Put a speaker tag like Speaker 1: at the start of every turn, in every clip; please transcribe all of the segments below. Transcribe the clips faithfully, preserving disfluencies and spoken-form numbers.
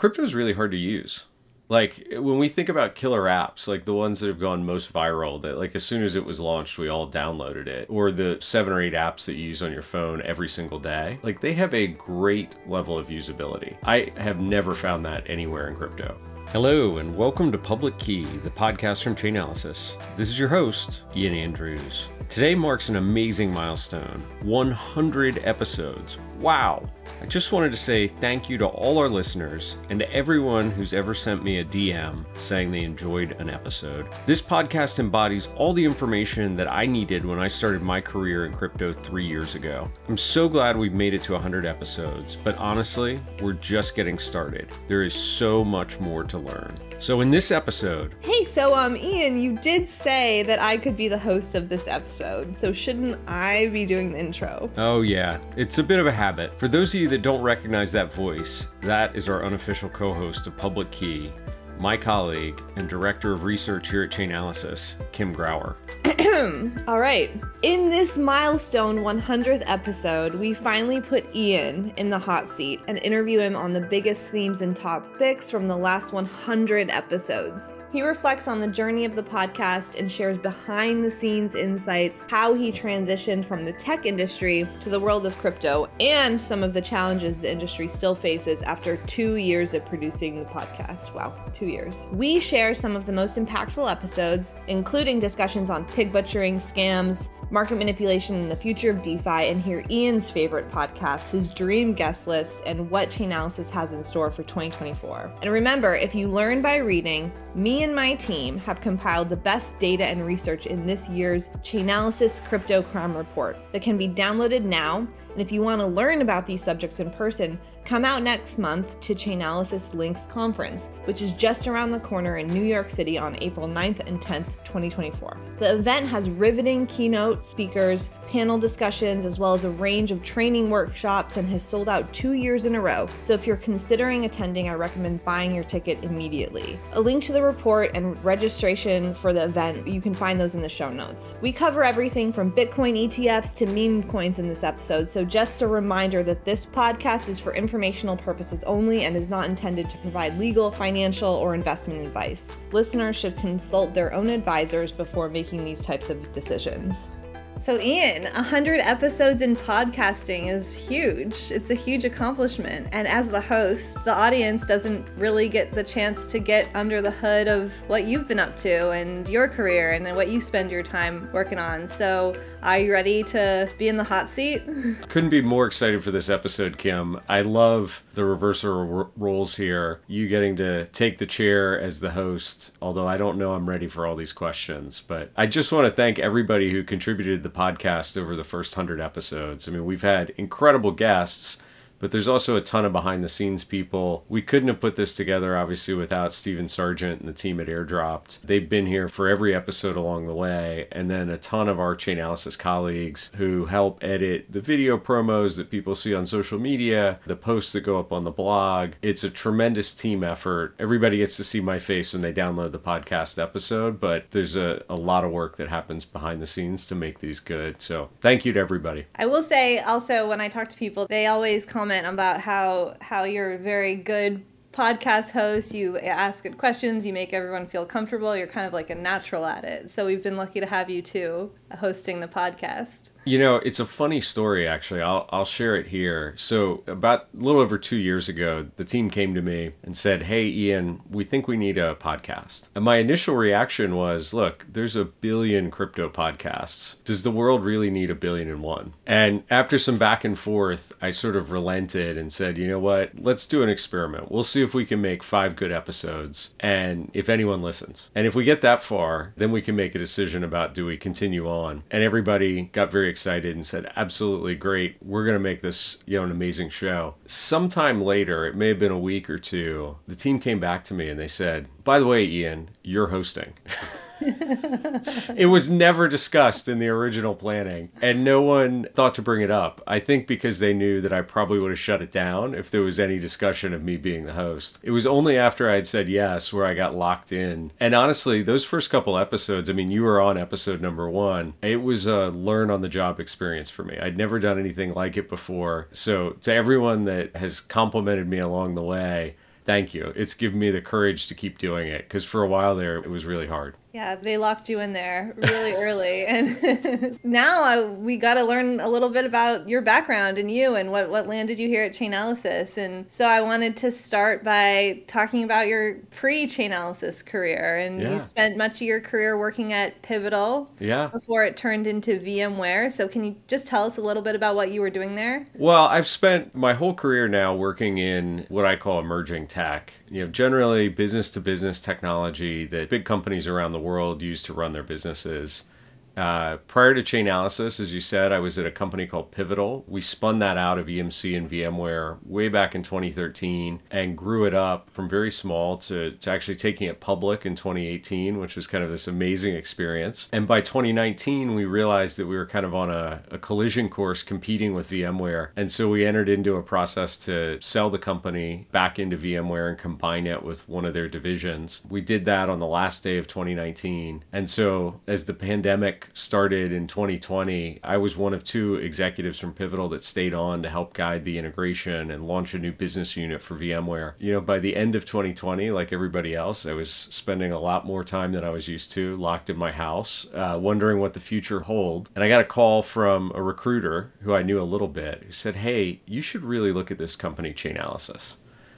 Speaker 1: crypto is really hard to use. Like when we think about killer apps, like the ones that have gone most viral, that like as soon as it was launched, we all downloaded it, or the seven or eight apps that you use on your phone every single day, like they have a great level of usability. I have never found that anywhere in crypto. Hello, and welcome to Public Key, the podcast from Chainalysis. This is your host, Ian Andrews. Today marks an amazing milestone, one hundred episodes. Wow! I just wanted to say thank you to all our listeners and to everyone who's ever sent me a D M saying they enjoyed an episode. This podcast embodies all the information that I needed when I started my career in crypto three years ago. I'm so glad we've made it to one hundred episodes, but honestly, we're just getting started. There is so much more to learn. So in this episode...
Speaker 2: Hey, so um, Ian, you did say that I could be the host of this episode, so shouldn't I be doing the intro?
Speaker 1: Oh yeah, it's a bit of a habit. For those of you that don't recognize that voice, that is our unofficial co-host of Public Key, my colleague and director of research here at Chainalysis, Kim Grauer.
Speaker 2: All right. In this milestone one hundredth episode, we finally put Ian in the hot seat and interview him on the biggest themes and topics from the last one hundred episodes. He reflects on the journey of the podcast and shares behind-the-scenes insights, how he transitioned from the tech industry to the world of crypto, and some of the challenges the industry still faces after two years of producing the podcast. Wow, two years. We share some of the most impactful episodes, including discussions on pig butchering, scams, market manipulation, and the future of DeFi, and hear Ian's favorite podcasts, his dream guest list, and what Chainalysis has in store for twenty twenty-four. And remember, if you learn by reading, me and my team have compiled the best data and research in this year's Chainalysis Crypto Crime Report that can be downloaded now. And if you want to learn about these subjects in person, come out next month to Chainalysis Links Conference, which is just around the corner in New York City on April ninth and tenth, twenty twenty-four. The event has riveting keynote speakers, panel discussions, as well as a range of training workshops, and has sold out two years in a row. So if you're considering attending, I recommend buying your ticket immediately. A link to the report and registration for the event, you can find those in the show notes. We cover everything from Bitcoin E T Fs to meme coins in this episode, so just a reminder that this podcast is for informational purposes only and is not intended to provide legal, financial, or investment advice. Listeners should consult their own advisors before making these types of decisions. So Ian, one hundred episodes in podcasting is huge. It's a huge accomplishment. And as the host, the audience doesn't really get the chance to get under the hood of what you've been up to and your career and then what you spend your time working on. So are you ready to be in the hot seat?
Speaker 1: Couldn't be more excited for this episode, Kim. I love the reversal r- roles here. You getting to take the chair as the host, although I don't know I'm ready for all these questions. But I just want to thank everybody who contributed to the podcast over the first one hundred episodes. I mean, we've had incredible guests, but there's also a ton of behind the scenes people. We couldn't have put this together, obviously, without Steven Sargent and the team at Airdropped. They've been here for every episode along the way. And then a ton of our Chainalysis colleagues who help edit the video promos that people see on social media, the posts that go up on the blog. It's a tremendous team effort. Everybody gets to see my face when they download the podcast episode, but there's a, a lot of work that happens behind the scenes to make these good. So thank you to everybody.
Speaker 2: I will say also, when I talk to people, they always comment about how how you're a very good podcast host. You ask good questions, you make everyone feel comfortable, you're kind of like a natural at it. So we've been lucky to have you too hosting the podcast.
Speaker 1: You know, it's a funny story, actually. I'll I'll share it here. So about a little over two years ago, the team came to me and said, hey, Ian, we think we need a podcast. And my initial reaction was, look, there's a billion crypto podcasts. Does the world really need a billion and one? And after some back and forth, I sort of relented and said, you know what, let's do an experiment. We'll see if we can make five good episodes and if anyone listens. And if we get that far, then we can make a decision about, do we continue on? And everybody got very excited and said, absolutely great. We're going to make this, you know, an amazing show. Sometime later, it may have been a week or two, the team came back to me and they said, by the way, Ian, you're hosting. It was never discussed in the original planning, and no one thought to bring it up. I think because they knew that I probably would have shut it down if there was any discussion of me being the host. It was only after I had said yes where I got locked in. And honestly, those first couple episodes, I mean, you were on episode number one. It was a learn-on-the-job experience for me. I'd never done anything like it before. So to everyone that has complimented me along the way, Thank you. It's given me the courage to keep doing it because for a while there, it was really hard.
Speaker 2: Yeah, they locked you in there really early. And now I, we got to learn a little bit about your background and you and what, what landed you here at Chainalysis. And so I wanted to start by talking about your pre-Chainalysis career. And
Speaker 1: Yeah.
Speaker 2: you spent much of your career working at Pivotal
Speaker 1: Yeah.
Speaker 2: before it turned into VMware. So can you just tell us a little bit about what you were doing there?
Speaker 1: Well, I've spent my whole career now working in what I call emerging tech. You know, generally business to business technology that big companies around the world use to run their businesses. Uh, prior to Chainalysis, as you said, I was at a company called Pivotal. We spun that out of E M C and VMware way back in twenty thirteen and grew it up from very small to, to actually taking it public in twenty eighteen, which was kind of this amazing experience. And by twenty nineteen, we realized that we were kind of on a, a collision course competing with VMware. And so we entered into a process to sell the company back into VMware and combine it with one of their divisions. We did that on the last day of twenty nineteen. And so as the pandemic started in twenty twenty, I was one of two executives from Pivotal that stayed on to help guide the integration and launch a new business unit for VMware. You know, by the end of twenty twenty, like everybody else, I was spending a lot more time than I was used to, locked in my house, uh, wondering what the future hold. And I got a call from a recruiter who I knew a little bit who said, "Hey, you should really look at this company, Chainalysis."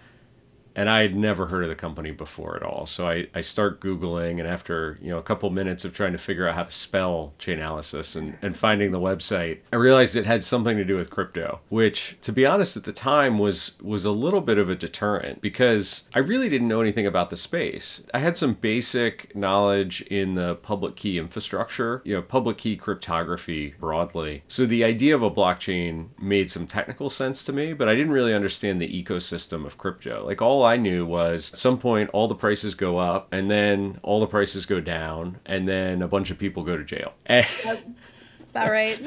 Speaker 1: And I had never heard of the company before at all. So I, I start Googling, and after, you know, a couple minutes of trying to figure out how to spell Chainalysis and, and finding the website, I realized it had something to do with crypto, which, to be honest, at the time was was a little bit of a deterrent because I really didn't know anything about the space. I had some basic knowledge in the public key infrastructure, you know, public key cryptography broadly. So the idea of a blockchain made some technical sense to me, but I didn't really understand the ecosystem of crypto. Like all I knew was at some point all the prices go up and then all the prices go down and then a bunch of people go to jail. And
Speaker 2: About right.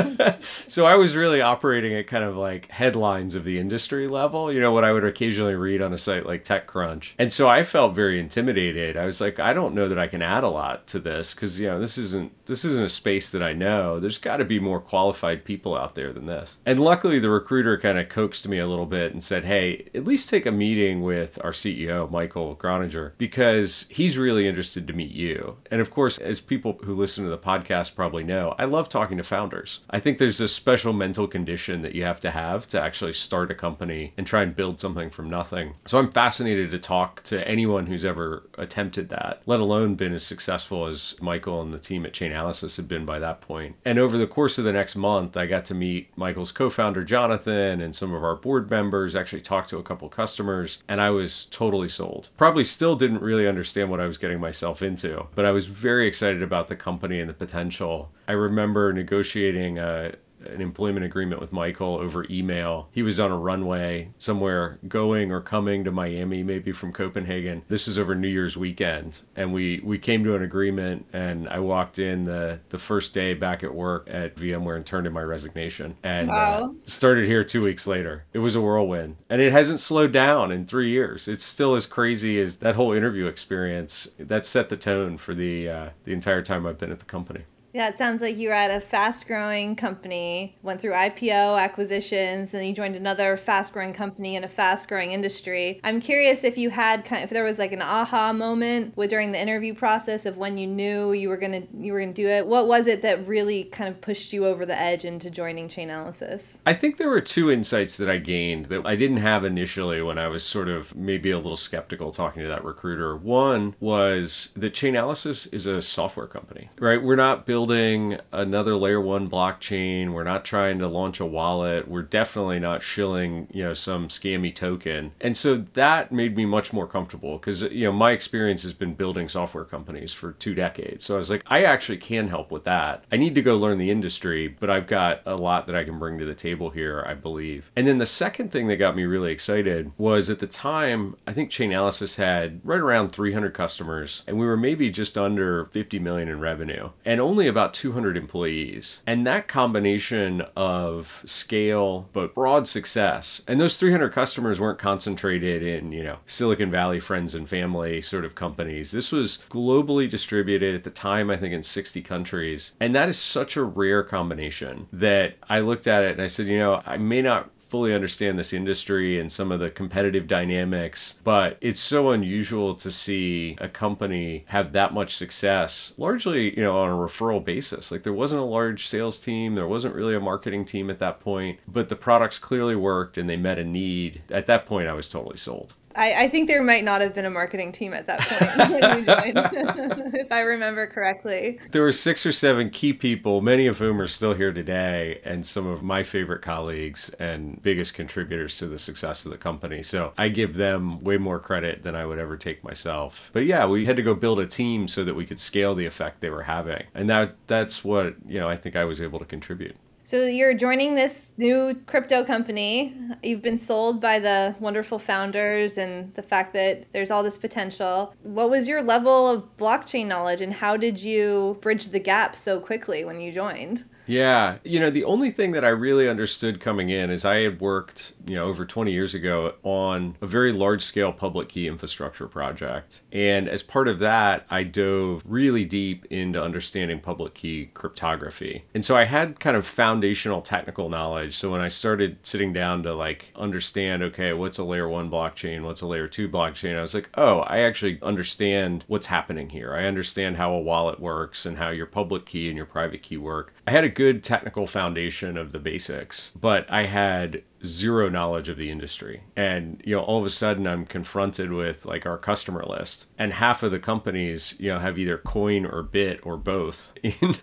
Speaker 1: so I was really operating at kind of like headlines of the industry level, you know, what I would occasionally read on a site like TechCrunch. And so I felt very intimidated. I was like, I don't know that I can add a lot to this because, you know, this isn't this isn't a space that I know. There's got to be more qualified people out there than this. And luckily the recruiter kind of coaxed me a little bit and said, hey, at least take a meeting with our C E O, Michael Groninger, because he's really interested to meet you. And of course, as people who listen to the podcast probably know, I love talking to founders. I think there's this special mental condition that you have to have to actually start a company and try and build something from nothing. So I'm fascinated to talk to anyone who's ever attempted that, let alone been as successful as Michael and the team at Chainalysis had been by that point. And over the course of the next month, I got to meet Michael's co-founder, Jonathan, and some of our board members, actually talked to a couple customers, and I was totally sold. Probably still didn't really understand what I was getting myself into, but I was very excited about the company and the potential. I remember negotiating a, an employment agreement with Michael over email. He was on a runway somewhere going or coming to Miami, maybe from Copenhagen. This was over New Year's weekend. And we, we came to an agreement, and I walked in the, the first day back at work at VMware and turned in my resignation. And
Speaker 2: Wow.
Speaker 1: uh, started here two weeks later. It was a whirlwind. And it hasn't slowed down in three years. It's still as crazy as that whole interview experience. That set the tone for the uh, the entire time I've been at the company.
Speaker 2: Yeah, it sounds like you were at a fast-growing company, went through I P O acquisitions, and you joined another fast-growing company in a fast-growing industry. I'm curious if you had kind of, if there was like an aha moment with, during the interview process of when you knew you were gonna you were gonna do it. What was it that really kind of pushed you over the edge into joining Chainalysis?
Speaker 1: I think there were two insights that I gained that I didn't have initially when I was sort of maybe a little skeptical talking to that recruiter. One was that Chainalysis is a software company, right? We're not building building another layer one blockchain. We're not trying to launch a wallet. We're definitely not shilling, you know, some scammy token. And so that made me much more comfortable because, you know, my experience has been building software companies for two decades. So I was like, I actually can help with that. I need to go learn the industry, but I've got a lot that I can bring to the table here, I believe. And then the second thing that got me really excited was at the time, I think Chainalysis had right around three hundred customers, and we were maybe just under fifty million in revenue, and only about two hundred employees. And that combination of scale but broad success, and those three hundred customers weren't concentrated in, you know, Silicon Valley friends and family sort of companies. This was globally distributed at the time, I think in sixty countries. And that is such a rare combination that I looked at it and I said, you know, I may not fully understand this industry and some of the competitive dynamics, but it's so unusual to see a company have that much success, largely, you know, on a referral basis. Like there wasn't a large sales team, there wasn't really a marketing team at that point, but the products clearly worked and they met a need. At that point, I was totally sold.
Speaker 2: I, I think there might not have been a marketing team at that point when you joined, if I remember correctly.
Speaker 1: There were six or seven key people, many of whom are still here today, and some of my favorite colleagues and biggest contributors to the success of the company. So I give them way more credit than I would ever take myself. But yeah, we had to go build a team so that we could scale the effect they were having. And that that's what, you know, I think I was able to contribute.
Speaker 2: So you're joining this new crypto company. You've been sold by the wonderful founders and the fact that there's all this potential. What was your level of blockchain knowledge and how did you bridge the gap so quickly when you joined?
Speaker 1: Yeah. You know, the only thing that I really understood coming in is I had worked, you know, over twenty years ago on a very large scale public key infrastructure project. And as part of that, I dove really deep into understanding public key cryptography. And so I had kind of foundational technical knowledge. So when I started sitting down to like understand, okay, what's a layer one blockchain? What's a layer two blockchain? I was like, oh, I actually understand what's happening here. I understand how a wallet works and how your public key and your private key work. I had a good technical foundation of the basics, but I had zero knowledge of the industry. And, you know, all of a sudden I'm confronted with like our customer list and half of the companies, you know, have either coin or bit or both in,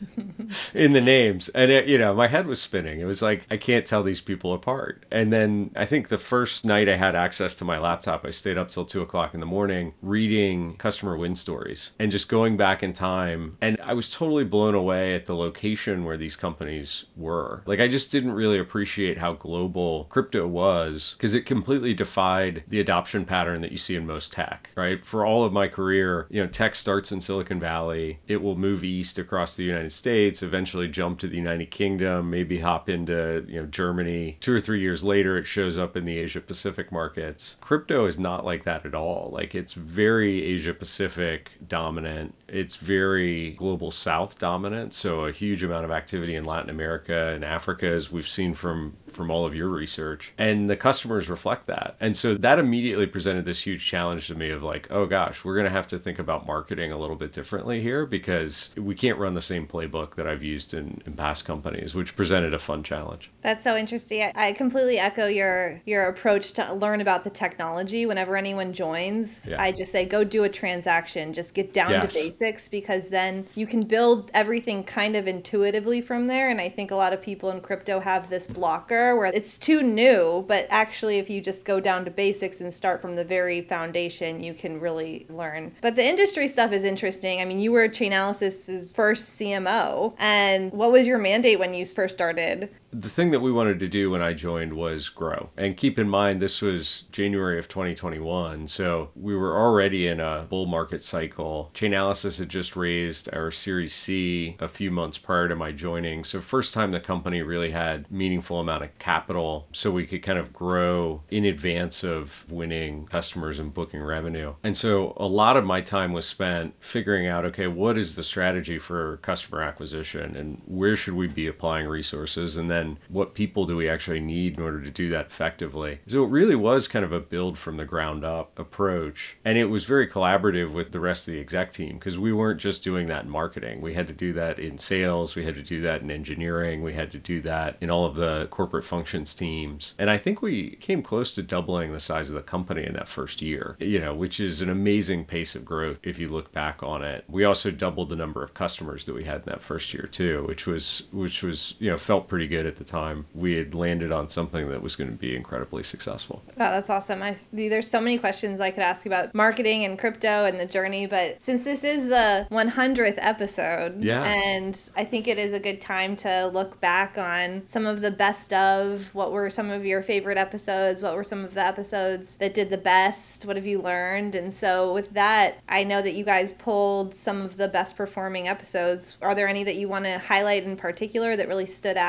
Speaker 1: in the names. And, it, you know, my head was spinning. It was like, I can't tell these people apart. And then I think the first night I had access to my laptop, I stayed up till two o'clock in the morning reading customer win stories and just going back in time. And I was totally blown away at the location where these companies were. Like, I just didn't really appreciate how global crypto was because it completely defied the adoption pattern that you see in most tech, right? For all of my career, you know, tech starts in Silicon Valley. It will move east across the United States, eventually jump to the United Kingdom, maybe hop into, you know, Germany. Two or three years later, it shows up in the Asia Pacific markets. Crypto is not like that at all. Like, it's very Asia Pacific dominant. It's very global South dominant. So a huge amount of activity in Latin America and Africa, as we've seen from from all of your research, and the customers reflect that. And so that immediately presented this huge challenge to me of like, oh gosh, we're going to have to think about marketing a little bit differently here because we can't run the same playbook that I've used in, in past companies, which presented a fun challenge.
Speaker 2: That's so interesting. I, I completely echo your your approach to learn about the technology. Whenever anyone joins, yeah. I just say, go do a transaction, just get down yes. to basics, because then you can build everything kind of intuitively from there. And I think a lot of people in crypto have this blocker where it's too new, but actually if you just go down to basics and start from the very foundation, you can really learn. But the industry stuff is interesting. I mean, you were Chainalysis' first C M O, and what was your mandate when you first started?
Speaker 1: The thing that we wanted to do when I joined was grow. And keep in mind, this was January of twenty twenty-one, so we were already in a bull market cycle. Chainalysis had just raised our Series C a few months prior to my joining, so first time the company really had meaningful amount of capital so we could kind of grow in advance of winning customers and booking revenue. And so a lot of my time was spent figuring out, okay, what is the strategy for customer acquisition and where should we be applying resources, and then what people do we actually need in order to do that effectively. So it really was kind of a build from the ground up approach. And it was very collaborative with the rest of the exec team because we weren't just doing that in marketing. We had to do that in sales. We had to do that in engineering. We had to do that in all of the corporate functions teams. And I think we came close to doubling the size of the company in that first year, you know, which is an amazing pace of growth if you look back on it. We also doubled the number of customers that we had in that first year too, which was, which was, you know, felt pretty good at the time. We had landed on something that was going to be incredibly successful.
Speaker 2: Wow, that's awesome. I, there's so many questions I could ask about marketing and crypto and the journey, but since this is the one hundredth episode,
Speaker 1: yeah.
Speaker 2: and I think it is a good time to look back on some of the best of, what were some of your favorite episodes, what were some of the episodes that did the best, what have you learned? And so with that, I know that you guys pulled some of the best performing episodes. Are there any that you want to highlight in particular that really stood out throughout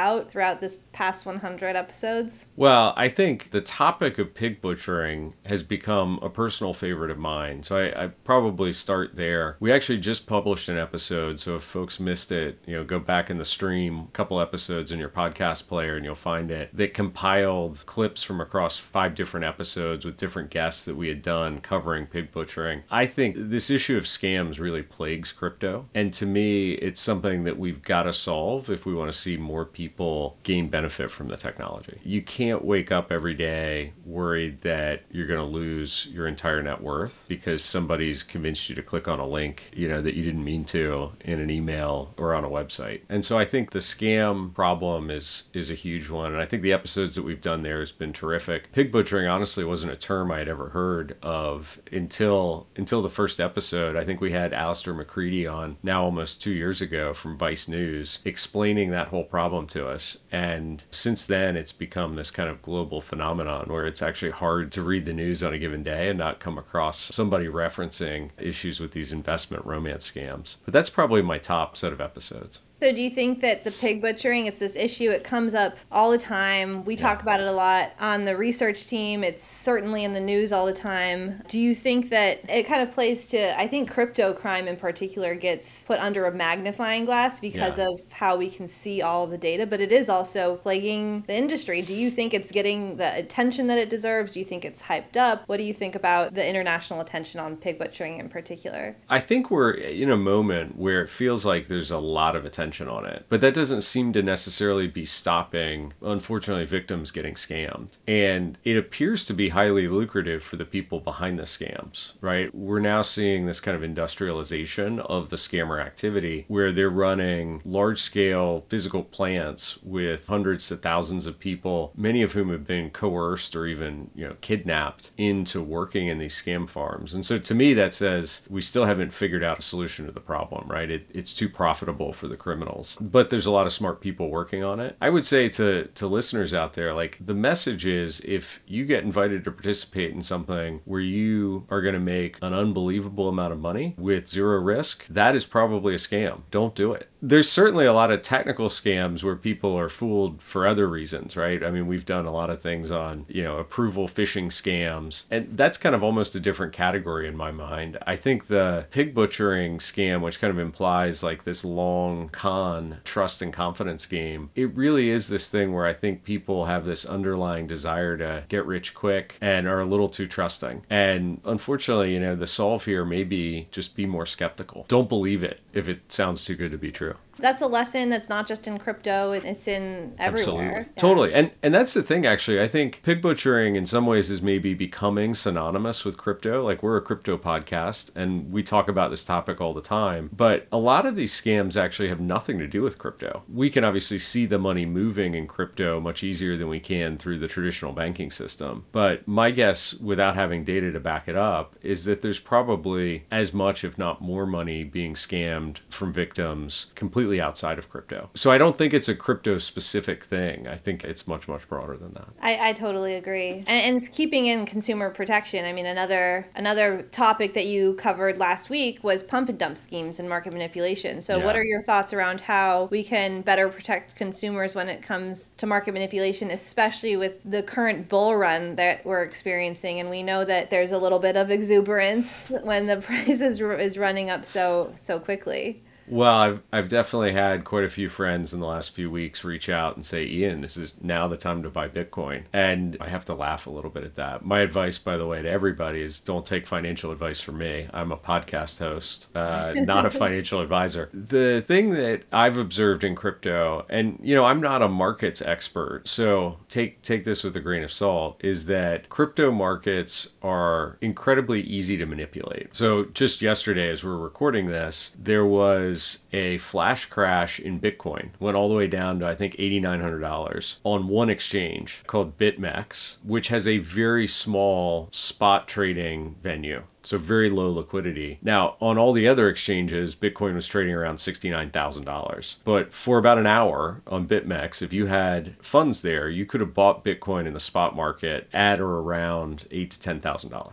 Speaker 2: throughout this past one hundred episodes?
Speaker 1: Well, I think the topic of pig butchering has become a personal favorite of mine. So I, I probably start there. We actually just published an episode. So if folks missed it, you know, go back in the stream, a couple episodes in your podcast player and you'll find it, that compiled clips from across five different episodes with different guests that we had done covering pig butchering. I think this issue of scams really plagues crypto. And to me, it's something that we've got to solve if we want to see more people gain benefit from the technology. You can't wake up every day worried that you're going to lose your entire net worth because somebody's convinced you to click on a link, you know, that you didn't mean to in an email or on a website. And so I think the scam problem is is a huge one. And I think the episodes that we've done there has been terrific. Pig butchering honestly wasn't a term I had ever heard of until until the first episode. I think we had Alistair McCready on now almost two years ago from Vice News explaining that whole problem to us. And since then, it's become this kind of global phenomenon where it's actually hard to read the news on a given day and not come across somebody referencing issues with these investment romance scams. But that's probably my top set of episodes.
Speaker 2: So do you think that the pig butchering, it's this issue, it comes up all the time. We talk yeah. about it a lot on the research team. It's certainly in the news all the time. Do you think that it kind of plays to, I think crypto crime in particular gets put under a magnifying glass because yeah. of how we can see all the data, but it is also plaguing the industry. Do you think it's getting the attention that it deserves? Do you think it's hyped up? What do you think about the international attention on pig butchering in particular?
Speaker 1: I think we're in a moment where it feels like there's a lot of attention on it. But that doesn't seem to necessarily be stopping, unfortunately, victims getting scammed. And it appears to be highly lucrative for the people behind the scams, right? We're now seeing this kind of industrialization of the scammer activity where they're running large-scale physical plants with hundreds to thousands of people, many of whom have been coerced or even, you know, kidnapped into working in these scam farms. And so to me, that says we still haven't figured out a solution to the problem, right? It, it's too profitable for the criminals. But there's a lot of smart people working on it. I would say to, to listeners out there, like the message is if you get invited to participate in something where you are going to make an unbelievable amount of money with zero risk, that is probably a scam. Don't do it. There's certainly a lot of technical scams where people are fooled for other reasons, right? I mean, we've done a lot of things on, you know, approval phishing scams, and that's kind of almost a different category in my mind. I think the pig butchering scam, which kind of implies like this long con trust and confidence game, it really is this thing where I think people have this underlying desire to get rich quick and are a little too trusting. And unfortunately, you know, the solve here may be just be more skeptical. Don't believe it if it sounds too good to be true.
Speaker 2: That's a lesson that's not just in crypto, it's in everywhere.
Speaker 1: Absolutely.
Speaker 2: Yeah.
Speaker 1: Totally. And and that's the thing, actually. I think pig butchering in some ways is maybe becoming synonymous with crypto. Like we're a crypto podcast and we talk about this topic all the time. But a lot of these scams actually have nothing to do with crypto. We can obviously see the money moving in crypto much easier than we can through the traditional banking system. But my guess, without having data to back it up, is that there's probably as much, if not more money being scammed from victims completely outside of crypto. So I don't think it's a crypto specific thing. I think it's much, much broader than that.
Speaker 2: I, I totally agree. And, and it's keeping in consumer protection. I mean, another another topic that you covered last week was pump and dump schemes and market manipulation. So yeah. What are your thoughts around how we can better protect consumers when it comes to market manipulation, especially with the current bull run that we're experiencing? And we know that there's a little bit of exuberance when the price is, is running up so so quickly.
Speaker 1: Well, I've I've definitely had quite a few friends in the last few weeks reach out and say, Ian, this is now the time to buy Bitcoin. And I have to laugh a little bit at that. My advice, by the way, to everybody is don't take financial advice from me. I'm a podcast host, uh, not a financial advisor. The thing that I've observed in crypto, and you know, I'm not a markets expert, so take take this with a grain of salt, is that crypto markets are incredibly easy to manipulate. So just yesterday, as we're recording this, there was a flash crash in Bitcoin. Went all the way down to, I think, eight thousand nine hundred dollars on one exchange called BitMEX, which has a very small spot trading venue. So very low liquidity. Now, on all the other exchanges, Bitcoin was trading around sixty-nine thousand dollars. But for about an hour on BitMEX, if you had funds there, you could have bought Bitcoin in the spot market at or around eight thousand to ten thousand dollars.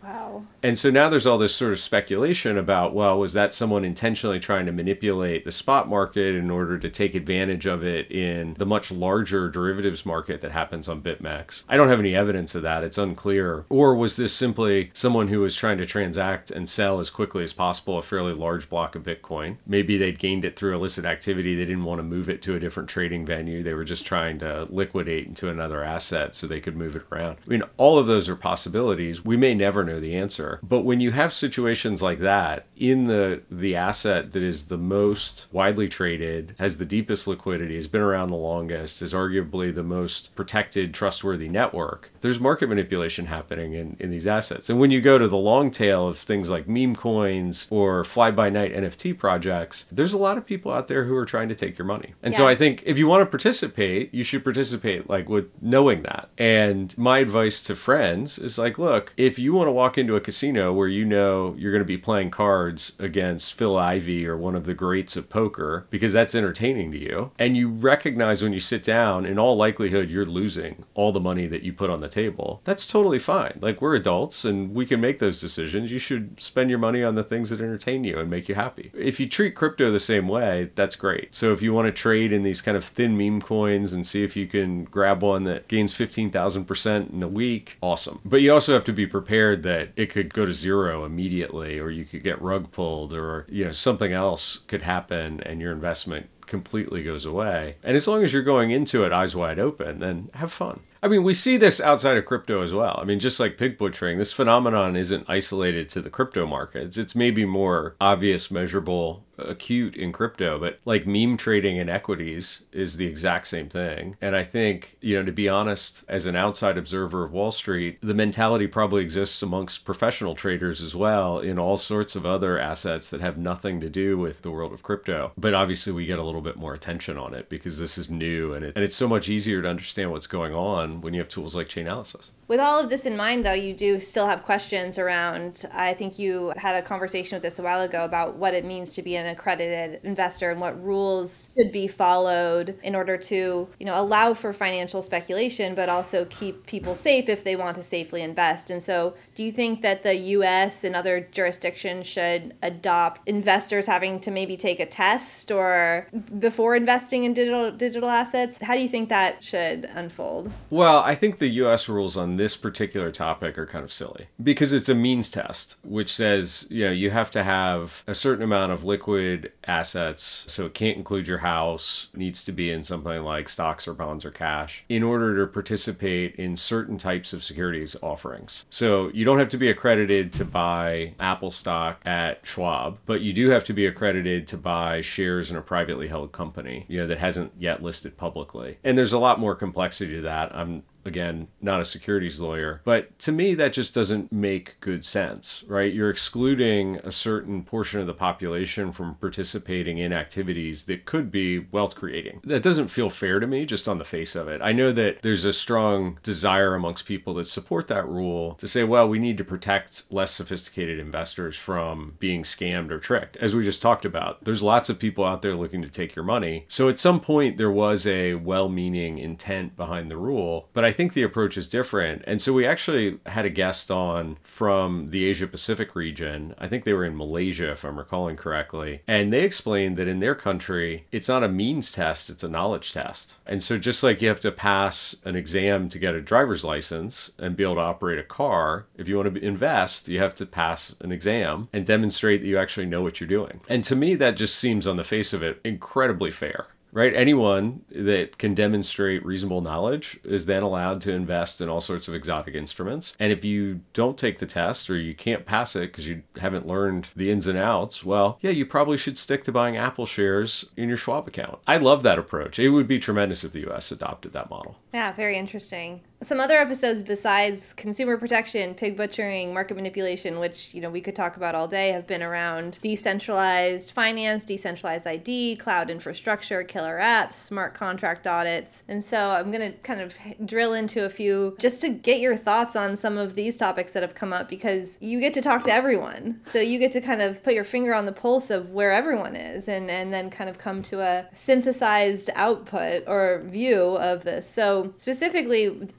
Speaker 2: Wow.
Speaker 1: And so now there's all this sort of speculation about, well, was that someone intentionally trying to manipulate the spot market in order to take advantage of it in the much larger derivatives market that happens on BitMEX? I don't have any evidence of that. It's unclear. Or was this simply someone who was trying to transact and sell as quickly as possible a fairly large block of Bitcoin? Maybe they'd gained it through illicit activity. They didn't want to move it to a different trading venue. They were just trying to liquidate into another asset so they could move it around. I mean, all of those are possibilities. We may never know the answer. But when you have situations like that in the the asset that is the most widely traded, has the deepest liquidity, has been around the longest, is arguably the most protected, trustworthy network, there's market manipulation happening in, in these assets. And when you go to the long tail of things like meme coins or fly-by-night N F T projects, there's a lot of people out there who are trying to take your money. And yeah. so I think if you want to participate, you should participate like with knowing that. And my advice to friends is like, look, if you want to walk into a casino where you know you're going to be playing cards against Phil Ivey or one of the greats of poker because that's entertaining to you, and you recognize when you sit down, in all likelihood, you're losing all the money that you put on the table, that's totally fine. Like, we're adults and we can make those decisions. You should spend your money on the things that entertain you and make you happy. If you treat crypto the same way, that's great. So if you want to trade in these kind of thin meme coins and see if you can grab one that gains fifteen thousand percent in a week, awesome. But you also have to be prepared that it could go to zero immediately, or you could get rug pulled, or, you know, something else could happen and your investment completely goes away. And as long as you're going into it eyes wide open, then have fun. I mean, we see this outside of crypto as well. I mean, just like pig butchering, this phenomenon isn't isolated to the crypto markets. It's maybe more obvious, measurable, acute in crypto, but like meme trading in equities is the exact same thing. And I think, you know, to be honest, as an outside observer of Wall Street, the mentality probably exists amongst professional traders as well in all sorts of other assets that have nothing to do with the world of crypto. But obviously we get a little bit more attention on it because this is new, and, it, and it's so much easier to understand what's going on when you have tools like Chainalysis.
Speaker 2: With all of this in mind, though, you do still have questions around, I think you had a conversation with this a while ago about what it means to be an accredited investor and what rules should be followed in order to, you know, allow for financial speculation, but also keep people safe if they want to safely invest. And so do you think that the U S and other jurisdictions should adopt investors having to maybe take a test or before investing in digital digital assets? How do you think that should unfold?
Speaker 1: Well, I think the U S rules on this particular topic are kind of silly because it's a means test, which says, you know, you have to have a certain amount of liquid assets. So it can't include your house, needs to be in something like stocks or bonds or cash in order to participate in certain types of securities offerings. So you don't have to be accredited to buy Apple stock at Schwab, but you do have to be accredited to buy shares in a privately held company, you know, that hasn't yet listed publicly. And there's a lot more complexity to that. I'm Again, not a securities lawyer, but to me, that just doesn't make good sense, right? You're excluding a certain portion of the population from participating in activities that could be wealth creating. That doesn't feel fair to me just on the face of it. I know that there's a strong desire amongst people that support that rule to say, well, we need to protect less sophisticated investors from being scammed or tricked. As we just talked about, there's lots of people out there looking to take your money. So at some point, there was a well-meaning intent behind the rule, but I think the approach is different. And so we actually had a guest on from the Asia Pacific region. I think they were in Malaysia, if I'm recalling correctly. And they explained that in their country, it's not a means test, it's a knowledge test. And so just like you have to pass an exam to get a driver's license and be able to operate a car, if you want to invest, you have to pass an exam and demonstrate that you actually know what you're doing. And to me, that just seems on the face of it incredibly fair. Right? Anyone that can demonstrate reasonable knowledge is then allowed to invest in all sorts of exotic instruments. And if you don't take the test or you can't pass it because you haven't learned the ins and outs, well, yeah, you probably should stick to buying Apple shares in your Schwab account. I love that approach. It would be tremendous if the U S adopted that model.
Speaker 2: Yeah, very interesting. Some other episodes besides consumer protection, pig butchering, market manipulation, which, you know, we could talk about all day, have been around decentralized finance, decentralized I D, cloud infrastructure, killer apps, smart contract audits. And so I'm going to kind of drill into a few just to get your thoughts on some of these topics that have come up, because you get to talk to everyone. So you get to kind of put your finger on the pulse of where everyone is and, and then kind of come to a synthesized output or view of this. So specifically,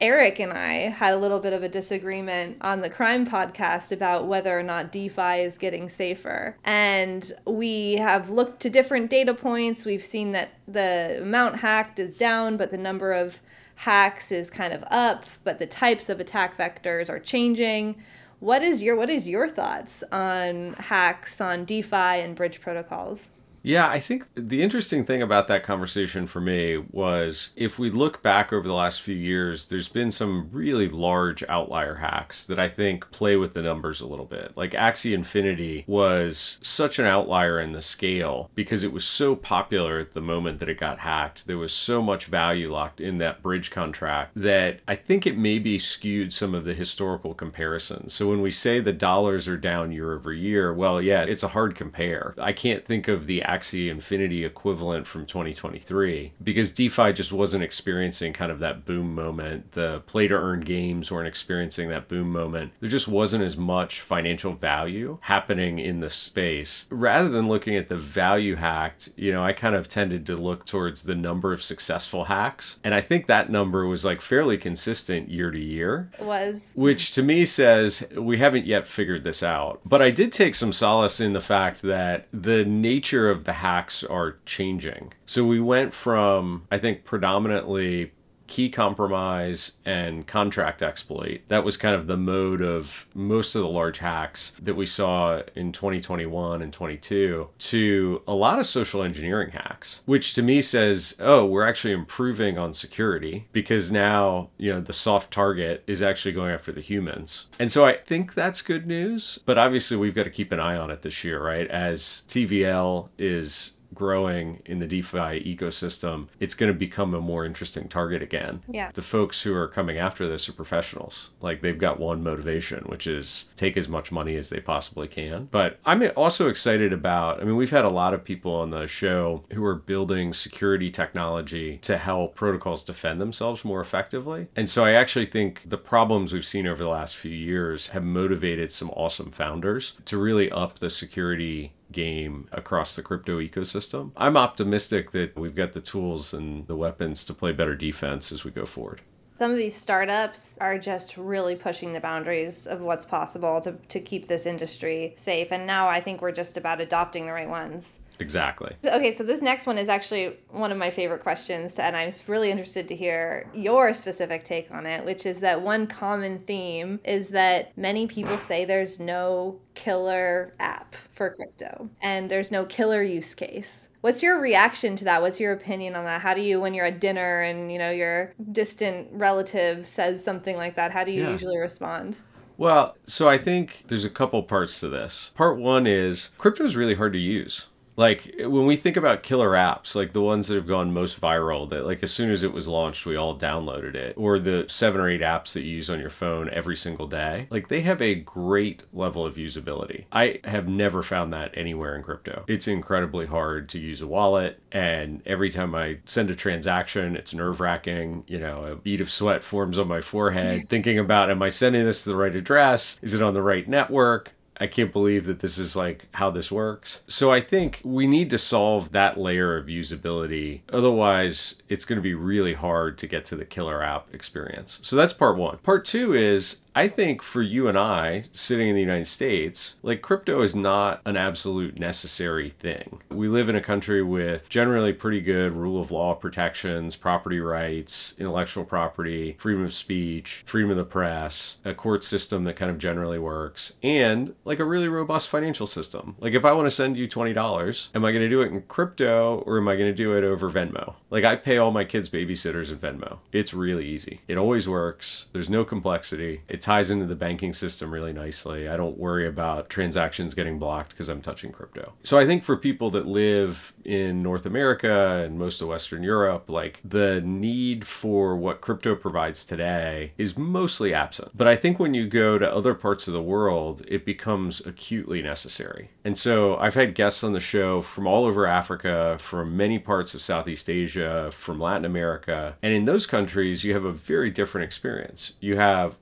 Speaker 2: Eric and I had a little bit of a disagreement on the crime podcast about whether or not DeFi is getting safer. And we have looked to different data points. We've seen that the amount hacked is down, but the number of hacks is kind of up, but the types of attack vectors are changing. What is your what is your thoughts on hacks on DeFi and bridge protocols?
Speaker 1: Yeah, I think the interesting thing about that conversation for me was if we look back over the last few years, there's been some really large outlier hacks that I think play with the numbers a little bit. Like Axie Infinity was such an outlier in the scale because it was so popular at the moment that it got hacked. There was so much value locked in that bridge contract that I think it maybe skewed some of the historical comparisons. So when we say the dollars are down year over year, well, yeah, it's a hard compare. I can't think of the Axie Infinity equivalent from twenty twenty-three because DeFi just wasn't experiencing kind of that boom moment. The play to earn games weren't experiencing that boom moment. There just wasn't as much financial value happening in the space. Rather than looking at the value hacked, you know, I kind of tended to look towards the number of successful hacks. And I think that number was like fairly consistent year to year.
Speaker 2: It was.
Speaker 1: Which to me says we haven't yet figured this out. But I did take some solace in the fact that the nature of the hacks are changing. So we went from, I think, predominantly key compromise and contract exploit. That was kind of the mode of most of the large hacks that we saw in twenty twenty-one and twenty-two to a lot of social engineering hacks, which to me says, oh, we're actually improving on security because now, you know, the soft target is actually going after the humans. And so I think that's good news, but obviously we've got to keep an eye on it this year, right? As T V L is growing in the DeFi ecosystem, it's going to become a more interesting target again.
Speaker 2: Yeah.
Speaker 1: The folks who are coming after this are professionals. Like they've got one motivation, which is take as much money as they possibly can. But I'm also excited about, I mean, we've had a lot of people on the show who are building security technology to help protocols defend themselves more effectively. And so I actually think the problems we've seen over the last few years have motivated some awesome founders to really up the security game across the crypto ecosystem. I'm optimistic that we've got the tools and the weapons to play better defense as we go forward.
Speaker 2: Some of these startups are just really pushing the boundaries of what's possible to, to keep this industry safe. And now I think we're just about adopting the right ones.
Speaker 1: Exactly.
Speaker 2: Okay, so this next one is actually one of my favorite questions, and I'm really interested to hear your specific take on it, which is that one common theme is that many people say there's no killer app for crypto, and there's no killer use case. What's your reaction to that? What's your opinion on that? How do you, when you're at dinner and, you know, your distant relative says something like that, how do you yeah. usually respond?
Speaker 1: Well, so I think there's a couple parts to this. Part one is crypto is really hard to use. Like when we think about killer apps, like the ones that have gone most viral, that like as soon as it was launched, we all downloaded it, or the seven or eight apps that you use on your phone every single day, like they have a great level of usability. I have never found that anywhere in crypto. It's incredibly hard to use a wallet. And every time I send a transaction, it's nerve wracking. You know, a bead of sweat forms on my forehead thinking about, am I sending this to the right address? Is it on the right network? I can't believe that this is like how this works. So I think we need to solve that layer of usability. Otherwise, it's going to be really hard to get to the killer app experience. So that's part one. Part two is, I think for you and I sitting in the United States, like crypto is not an absolute necessary thing. We live in a country with generally pretty good rule of law protections, property rights, intellectual property, freedom of speech, freedom of the press, a court system that kind of generally works, and like a really robust financial system. Like if I want to send you twenty dollars, am I going to do it in crypto or am I going to do it over Venmo? Like I pay all my kids' babysitters in Venmo. It's really easy. It always works. There's no complexity. It ties into the banking system really nicely. I don't worry about transactions getting blocked because I'm touching crypto. So I think for people that live in North America and most of Western Europe, like the need for what crypto provides today is mostly absent. But I think when you go to other parts of the world, it becomes acutely necessary. And so I've had guests on the show from all over Africa, from many parts of Southeast Asia, from Latin America. And in those countries, you have a very different experience. You have a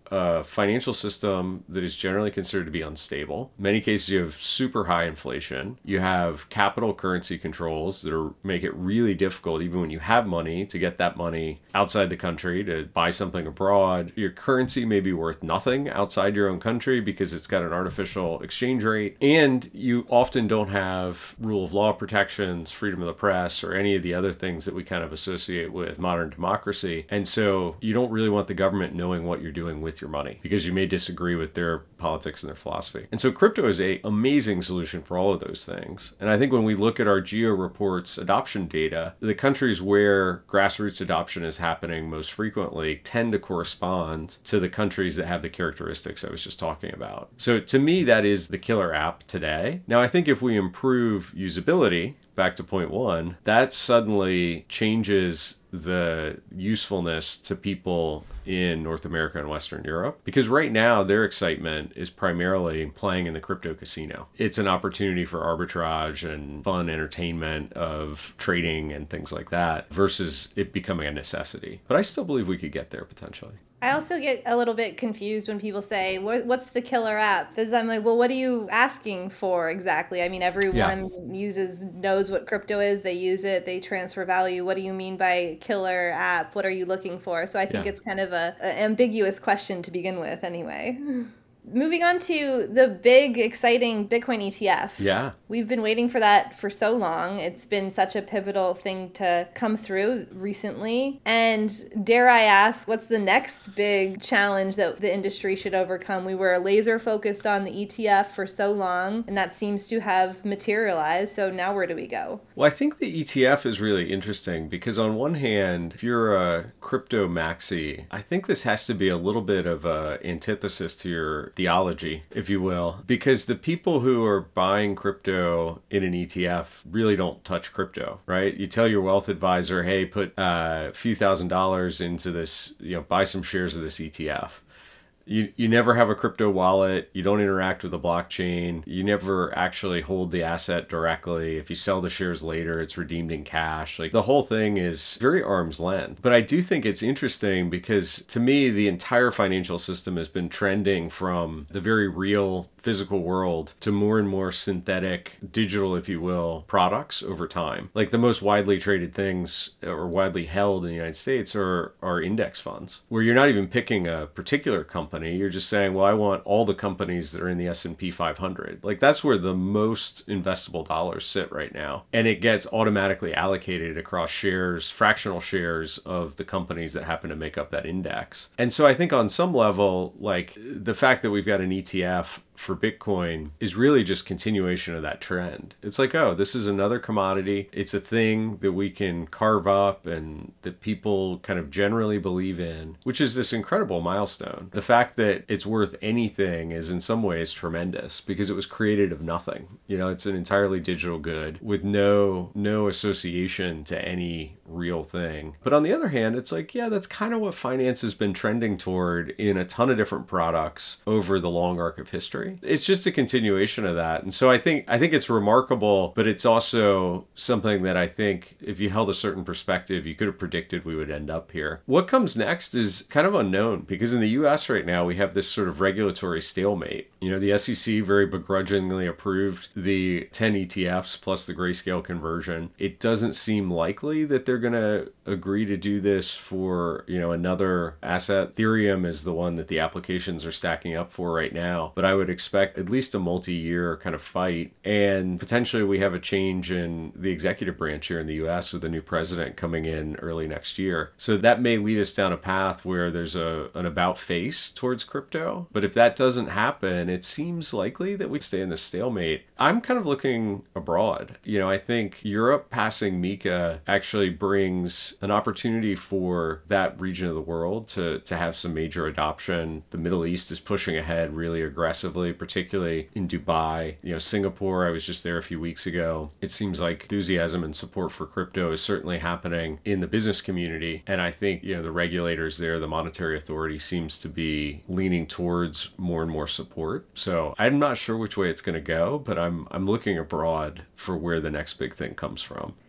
Speaker 1: financial system that is generally considered to be unstable. In many cases, you have super high inflation. You have capital currency controls that are, make it really difficult, even when you have money, to get that money outside the country to buy something abroad. Your currency may be worth nothing outside your own country because it's got an artificial exchange rate. And you often don't have rule of law protections, freedom of the press, or any of the other things that we kind of associate with modern democracy. And so you don't really want the government knowing what you're doing with your money because you may disagree with their politics and their philosophy. And so crypto is an amazing solution for all of those things. And I think when we look at our Geo Reports adoption data, the countries where grassroots adoption is happening most frequently tend to correspond to the countries that have the characteristics I was just talking about. So to me, that is the killer app today. Now, I think if we improve usability, back to point one, that suddenly changes the usefulness to people in North America and Western Europe. Because right now, their excitement is primarily playing in the crypto casino. It's an opportunity for arbitrage and fun entertainment of trading and things like that versus it becoming a necessity. But I still believe we could get there potentially.
Speaker 2: I also get a little bit confused when people say, what's the killer app? Because I'm like, well, what are you asking for exactly? I mean, everyone yeah. uses, knows what crypto is. They use it. They transfer value. What do you mean by killer app? What are you looking for? So I think yeah. it's kind of a, a ambiguous question to begin with anyway. Moving on to the big, exciting Bitcoin E T F.
Speaker 1: Yeah.
Speaker 2: We've been waiting for that for so long. It's been such a pivotal thing to come through recently. And dare I ask, what's the next big challenge that the industry should overcome? We were laser focused on the E T F for so long, and that seems to have materialized. So now where do we go?
Speaker 1: Well, I think the E T F is really interesting because on one hand, if you're a crypto maxi, I think this has to be a little bit of an antithesis to your theology, if you will, because the people who are buying crypto in an E T F really don't touch crypto, right? You tell your wealth advisor, hey, put uh, a few thousand dollars into this, you know, buy some shares of this E T F. You you never have a crypto wallet. You don't interact with the blockchain. You never actually hold the asset directly. If you sell the shares later, it's redeemed in cash. Like the whole thing is very arm's length. But I do think it's interesting because to me, the entire financial system has been trending from the very real physical world to more and more synthetic, digital, if you will, products over time. Like the most widely traded things or widely held in the United States are, are index funds, where you're not even picking a particular company. You're just saying, well, I want all the companies that are in the S and P five hundred. Like that's where the most investable dollars sit right now. And it gets automatically allocated across shares, fractional shares of the companies that happen to make up that index. And so I think on some level, like the fact that we've got an E T F for Bitcoin is really just continuation of that trend. It's like, oh, this is another commodity. It's a thing that we can carve up and that people kind of generally believe in, which is this incredible milestone. The fact that it's worth anything is in some ways tremendous because it was created of nothing. You know, it's an entirely digital good with no no association to any real thing. But on the other hand, it's like, yeah, that's kind of what finance has been trending toward in a ton of different products over the long arc of history. It's just a continuation of that. And so I think I think it's remarkable, but it's also something that I think if you held a certain perspective, you could have predicted we would end up here. What comes next is kind of unknown because in the U S right now, we have this sort of regulatory stalemate. You know, the S E C very begrudgingly approved the ten E T Fs plus the grayscale conversion. It doesn't seem likely that they're going to agree to do this for, you know, another asset. Ethereum is the one that the applications are stacking up for right now, but I would expect at least a multi-year kind of fight. And potentially we have a change in the executive branch here in the U S with a new president coming in early next year. So that may lead us down a path where there's a an about face towards crypto. But if that doesn't happen, it seems likely that we stay in this stalemate. I'm kind of looking abroad. You know, I think Europe passing MiCA actually brings an opportunity for that region of the world to, to have some major adoption. The Middle East is pushing ahead really aggressively, particularly in Dubai. You know, Singapore, I was just there a few weeks ago. It seems like enthusiasm and support for crypto is certainly happening in the business community. And I think, you know, the regulators there, the monetary authority seems to be leaning towards more and more support. So I'm not sure which way it's going to go, but I'm I'm looking abroad for where the next big thing comes from.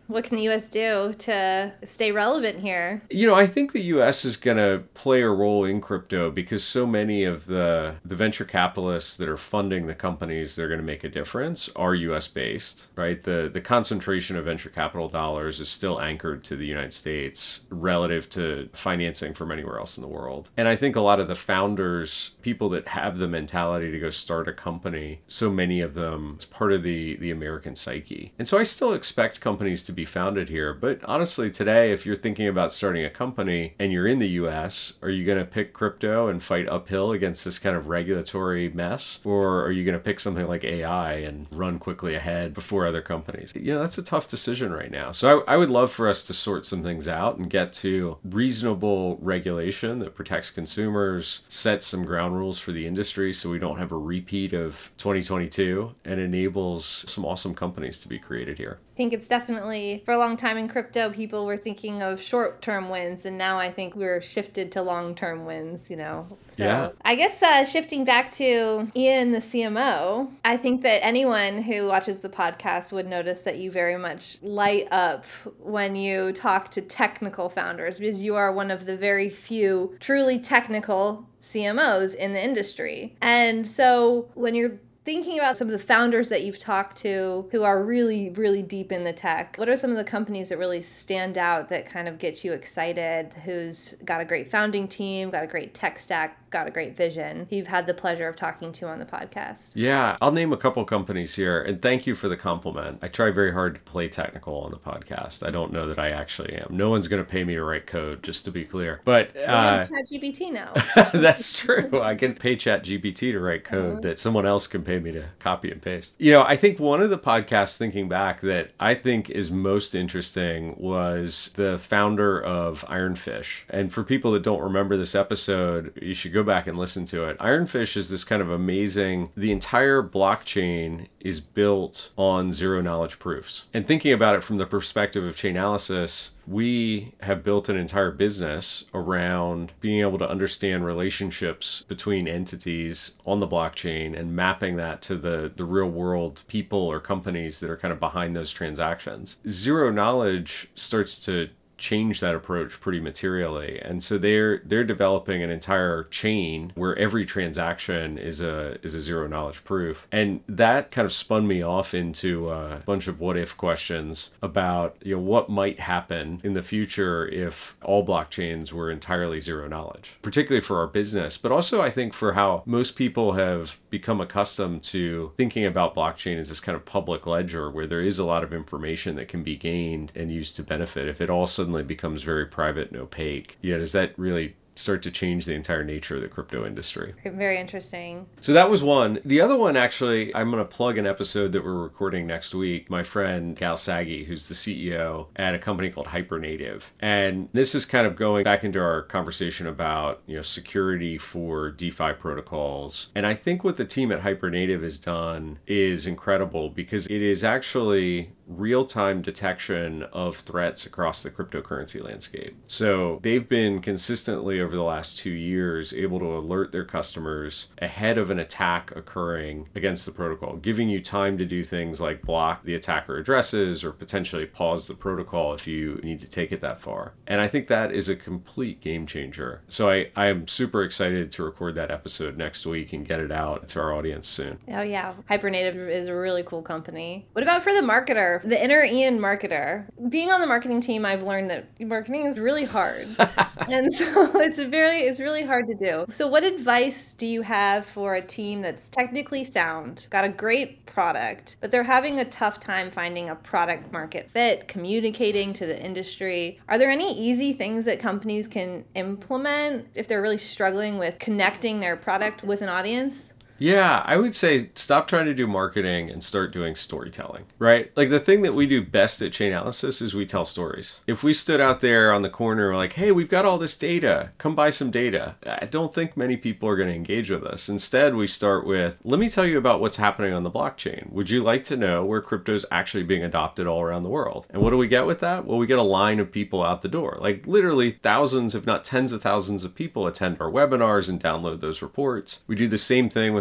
Speaker 2: What can the U S do to stay relevant here?
Speaker 1: You know, I think the U S is going to play a role in crypto because so many of the, the venture capitalists that are funding the companies that are going to make a difference are U S based, right? The, the concentration of venture capital dollars is still anchored to the United States relative to financing from anywhere else in the world. And I think a lot of the founders, people that have the mentality to go start a company, so many of them, it's part of the, the American psyche. And so I still expect companies to be founded here. But honestly, today, if you're thinking about starting a company and you're in the U S, are you going to pick crypto and fight uphill against this kind of regulatory mess? Or are you going to pick something like A I and run quickly ahead before other companies? You know, that's a tough decision right now. So I, I would love for us to sort some things out and get to reasonable regulation that protects consumers, sets some ground rules for the industry so we don't have a repeat of twenty twenty-two, and enables some awesome companies to be created here.
Speaker 2: I think it's definitely, for a long time in crypto, people were thinking of short-term wins, and now I think we're shifted to long-term wins, you know. So
Speaker 1: yeah.
Speaker 2: I guess uh, shifting back to Ian, the C M O, I think that anyone who watches the podcast would notice that you very much light up when you talk to technical founders, because you are one of the very few truly technical C M Os in the industry. And so when you're thinking about some of the founders that you've talked to who are really, really deep in the tech, what are some of the companies that really stand out that kind of get you excited, who's got a great founding team, got a great tech stack, got a great vision, you've had the pleasure of talking to on the podcast?
Speaker 1: Yeah, I'll name a couple companies here, and thank you for the compliment. I try very hard to play technical on the podcast. I don't know that I actually am. No one's going to pay me to write code, just to be clear. But uh,
Speaker 2: we have ChatGPT now.
Speaker 1: That's true. I can pay ChatGPT to write code
Speaker 2: uh-huh.
Speaker 1: that someone else can pay me to copy and paste. You know, I think one of the podcasts, thinking back, that I think is most interesting was the founder of Ironfish. And for people that don't remember this episode, you should go back and listen to it. Ironfish is this kind of amazing, the entire blockchain is built on zero knowledge proofs. And thinking about it from the perspective of Chainalysis, we have built an entire business around being able to understand relationships between entities on the blockchain and mapping that to the, the real world people or companies that are kind of behind those transactions. Zero knowledge starts to change that approach pretty materially. And so they're they're developing an entire chain where every transaction is a is a zero knowledge proof. And that kind of spun me off into a bunch of what if questions about, you know, what might happen in the future if all blockchains were entirely zero knowledge, particularly for our business, but also I think for how most people have become accustomed to thinking about blockchain as this kind of public ledger where there is a lot of information that can be gained and used to benefit. If it all suddenly becomes very private and opaque, yeah, does that really start to change the entire nature of the crypto industry?
Speaker 2: Very interesting.
Speaker 1: So that was one. The other one, actually, I'm going to plug an episode that we're recording next week. My friend Gal Sagi, who's the C E O at a company called Hypernative. And this is kind of going back into our conversation about, you know, security for DeFi protocols. And I think what the team at Hypernative has done is incredible because it is actually real-time detection of threats across the cryptocurrency landscape. So they've been consistently over the last two years able to alert their customers ahead of an attack occurring against the protocol, giving you time to do things like block the attacker addresses or potentially pause the protocol if you need to take it that far. And I think that is a complete game changer. So I, I am super excited to record that episode next week and get it out to our audience soon.
Speaker 2: Oh yeah, Hypernative is a really cool company. What about for the marketer? The inner Ian marketer. Being on the marketing team, I've learned that marketing is really hard. And so it's a very, it's really hard to do. So what advice do you have for a team that's technically sound, got a great product, but they're having a tough time finding a product market fit, communicating to the industry? Are there any easy things that companies can implement if they're really struggling with connecting their product with an audience?
Speaker 1: Yeah, I would say stop trying to do marketing and start doing storytelling, right? Like the thing that we do best at Chainalysis is we tell stories. If we stood out there on the corner like, hey, we've got all this data, come buy some data, I don't think many people are going to engage with us. Instead, we start with, let me tell you about what's happening on the blockchain. Would you like to know where crypto is actually being adopted all around the world? And what do we get with that? Well, we get a line of people out the door. Like literally thousands, if not tens of thousands of people attend our webinars and download those reports. We do the same thing with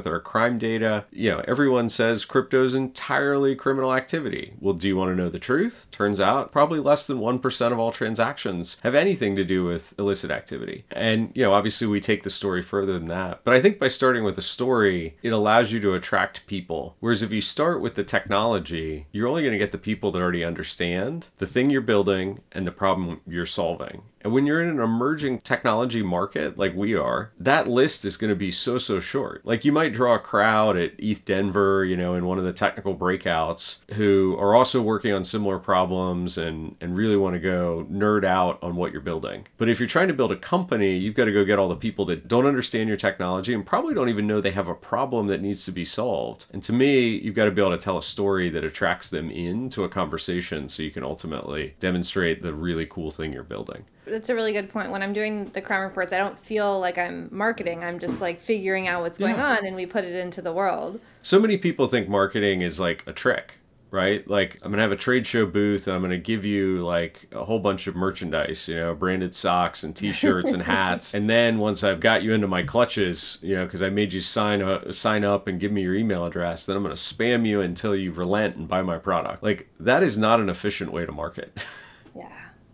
Speaker 1: our crime data. You know, everyone says crypto is entirely criminal activity. Well, do you want to know the truth? Turns out probably less than one percent of all transactions have anything to do with illicit activity. And, you know, obviously we take the story further than that. But I think by starting with a story, it allows you to attract people. Whereas if you start with the technology, you're only going to get the people that already understand the thing you're building and the problem you're solving. And when you're in an emerging technology market like we are, that list is going to be so, so short. Like you might draw a crowd at E T H Denver, you know, in one of the technical breakouts who are also working on similar problems and, and really want to go nerd out on what you're building. But if you're trying to build a company, you've got to go get all the people that don't understand your technology and probably don't even know they have a problem that needs to be solved. And to me, you've got to be able to tell a story that attracts them into a conversation so you can ultimately demonstrate the really cool thing you're building.
Speaker 2: That's a really good point. When I'm doing the crime reports, I don't feel like I'm marketing. I'm just like figuring out what's going
Speaker 1: Yeah.
Speaker 2: on and we put it into the world.
Speaker 1: So many people think marketing is like a trick, right? Like I'm going to have a trade show booth and I'm going to give you like a whole bunch of merchandise, you know, branded socks and t-shirts and hats. And then once I've got you into my clutches, you know, because I made you sign up, sign up and give me your email address, then I'm going to spam you until you relent and buy my product. Like that is not an efficient way to market.
Speaker 2: Yeah.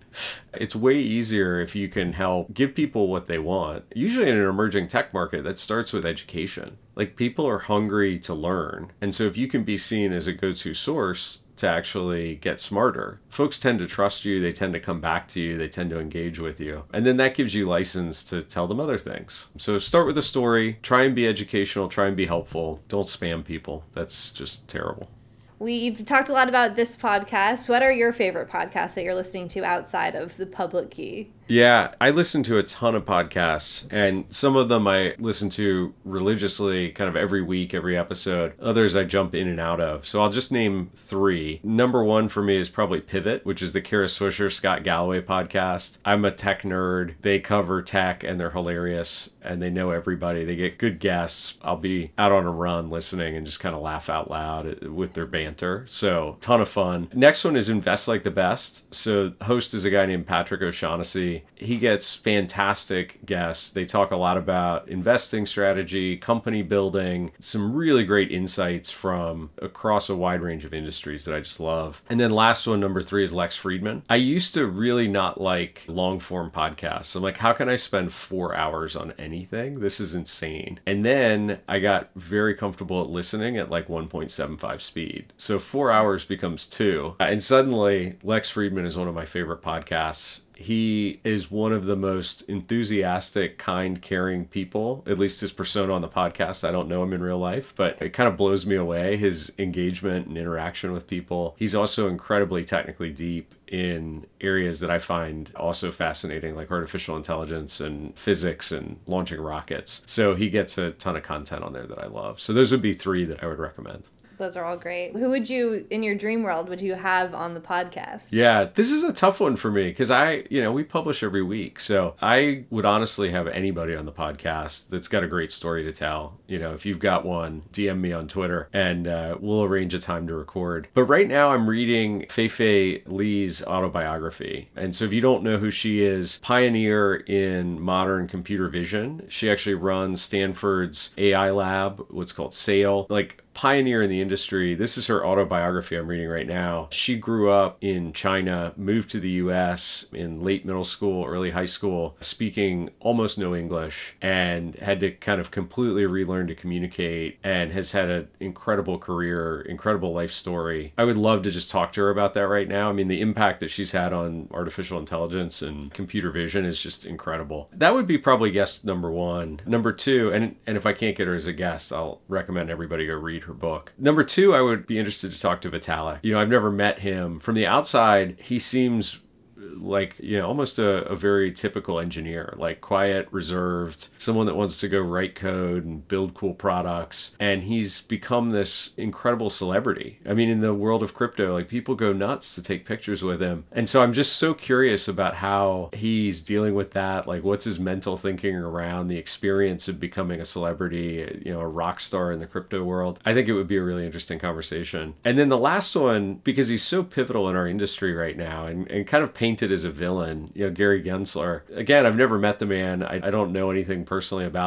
Speaker 1: It's way easier if you can help give people what they want. Usually in an emerging tech market, that starts with education. Like people are hungry to learn. And so if you can be seen as a go-to source to actually get smarter, folks tend to trust you. They tend to come back to you. They tend to engage with you. And then that gives you license to tell them other things. So start with a story, try and be educational, try and be helpful. Don't spam people. That's just terrible.
Speaker 2: We've talked a lot about this podcast. What are your favorite podcasts that you're listening to outside of The Public Key?
Speaker 1: Yeah, I listen to a ton of podcasts, and some of them I listen to religiously kind of every week, every episode. Others I jump in and out of. So I'll just name three. Number one for me is probably Pivot, which is the Kara Swisher, Scott Galloway podcast. I'm a tech nerd. They cover tech, and they're hilarious, and they know everybody. They get good guests. I'll be out on a run listening and just kind of laugh out loud with their banter. So ton of fun. Next one is Invest Like the Best. So host is a guy named Patrick O'Shaughnessy. He gets fantastic guests. They talk a lot about investing strategy, company building, some really great insights from across a wide range of industries that I just love. And then last one, number three, is Lex Friedman. I used to really not like long form podcasts. I'm like, how can I spend four hours on anything? This is insane. And then I got very comfortable at listening at like one point seven five speed. So four hours becomes two. And suddenly Lex Friedman is one of my favorite podcasts. He is one of the most enthusiastic, kind, caring people, at least his persona on the podcast. I don't know him in real life, but it kind of blows me away, his engagement and interaction with people. He's also incredibly technically deep in areas that I find also fascinating, like artificial intelligence and physics and launching rockets. So he gets a ton of content on there that I love. So those would be three that I would recommend.
Speaker 2: Those are all great. Who would you, in your dream world, would you have on the podcast?
Speaker 1: Yeah, this is a tough one for me because I, you know, we publish every week. So I would honestly have anybody on the podcast that's got a great story to tell. You know, if you've got one, D M me on Twitter and uh, we'll arrange a time to record. But right now I'm reading Fei-Fei Li's autobiography. And so if you don't know who she is, pioneer in modern computer vision. She actually runs Stanford's A I lab, what's called SAIL. Like, pioneer in the industry. This is her autobiography I'm reading right now. She grew up in China, moved to the U S in late middle school, early high school, speaking almost no English, and had to kind of completely relearn to communicate, and has had an incredible career, incredible life story. I would love to just talk to her about that right now. I mean, the impact that she's had on artificial intelligence and computer vision is just incredible. That would be probably guest number one. Number two, and, and if I can't get her as a guest, I'll recommend everybody go read her book. Number two, I would be interested to talk to Vitalik. You know, I've never met him. From the outside, he seems like, you know, almost a, a very typical engineer, like quiet, reserved, someone that wants to go write code and build cool products. And he's become this incredible celebrity. I mean, in the world of crypto, like people go nuts to take pictures with him. And so I'm just so curious about how he's dealing with that. Like, what's his mental thinking around the experience of becoming a celebrity, you know, a rock star in the crypto world. I think it would be a really interesting conversation. And then the last one, because he's so pivotal in our industry right now and, and kind of painted as a villain, you know, Gary Gensler. Again, I've never met the man. I, I don't know anything personally about him,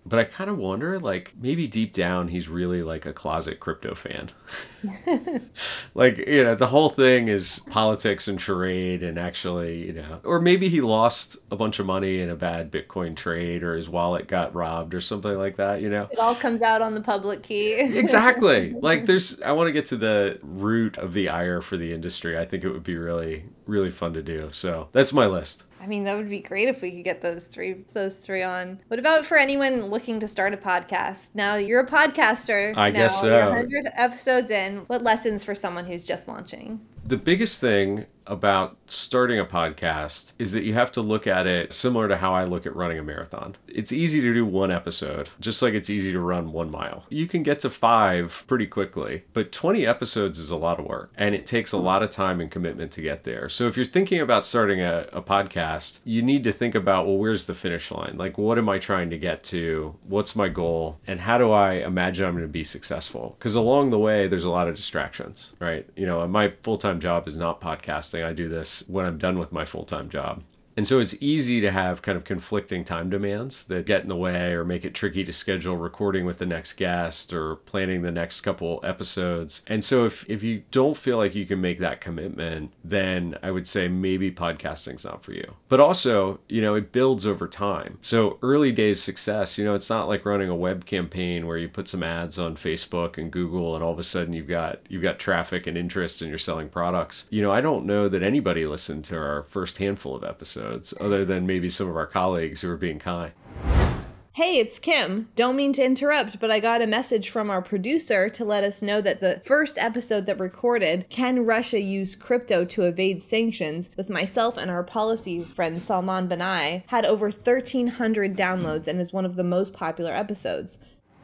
Speaker 1: But I kind of wonder, like, maybe deep down, he's really like a closet crypto fan. Like, you know, the whole thing is politics and charade and actually, you know, or maybe he lost a bunch of money in a bad Bitcoin trade or his wallet got robbed or something like that, you know?
Speaker 2: It all comes out on the public key.
Speaker 1: Exactly. Like, there's, I want to get to the root of the ire for the industry. I think it would be really, really fun to do. So that's my list.
Speaker 2: I mean, that would be great if we could get those three those three on. What about for anyone looking to start a podcast? Now you're a podcaster.
Speaker 1: I
Speaker 2: now,
Speaker 1: guess so.
Speaker 2: You're one hundred episodes in. What lessons for someone who's just launching?
Speaker 1: The biggest thing about starting a podcast is that you have to look at it similar to how I look at running a marathon. It's easy to do one episode, just like it's easy to run one mile. You can get to five pretty quickly, but twenty episodes is a lot of work and it takes a lot of time and commitment to get there. So if you're thinking about starting a, a podcast, you need to think about, well, where's the finish line? Like, what am I trying to get to? What's my goal? And how do I imagine I'm going to be successful? Because along the way, there's a lot of distractions, right? You know, my full-time job is not podcasting. I do this when I'm done with my full-time job. And so it's easy to have kind of conflicting time demands that get in the way or make it tricky to schedule recording with the next guest or planning the next couple episodes. And so if, if you don't feel like you can make that commitment, then I would say maybe podcasting's not for you. But also, you know, it builds over time. So early days success, you know, it's not like running a web campaign where you put some ads on Facebook and Google and all of a sudden you've got you've got traffic and interest and you're selling products. You know, I don't know that anybody listened to our first handful of episodes. Other than maybe some of our colleagues who are being kind.
Speaker 2: Hey, it's Kim. Don't mean to interrupt, but I got a message from our producer to let us know that the first episode that recorded, Can Russia Use Crypto to Evade Sanctions, with myself and our policy friend Salman Banai, had over thirteen hundred downloads and is one of the most popular episodes.